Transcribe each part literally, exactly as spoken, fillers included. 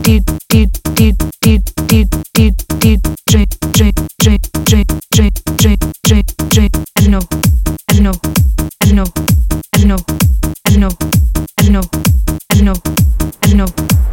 deep deep deep deep deep deep deep drink drink drink drink drink drink drink drink I don't know I don't know I don't know I don't know I don't know I don't know I don't know I don't know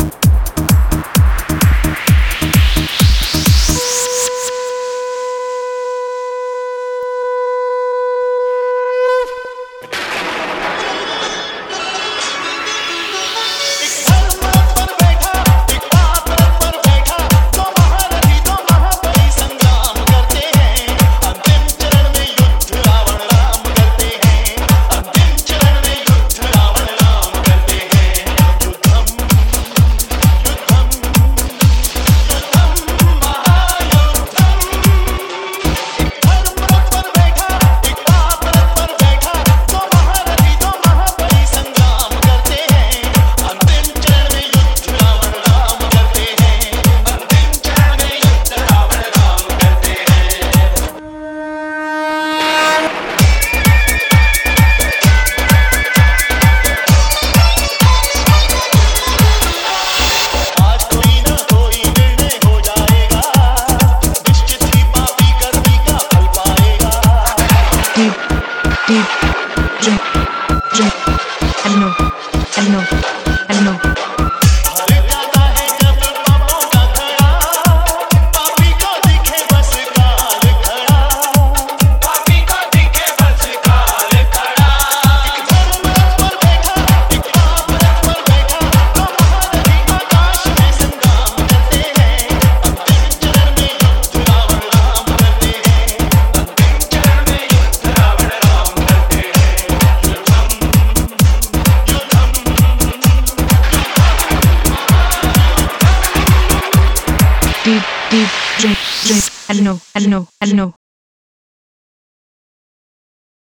deep drink drink I don't know I don't know I don't know deep deep drink drink I don't know I don't know I don't know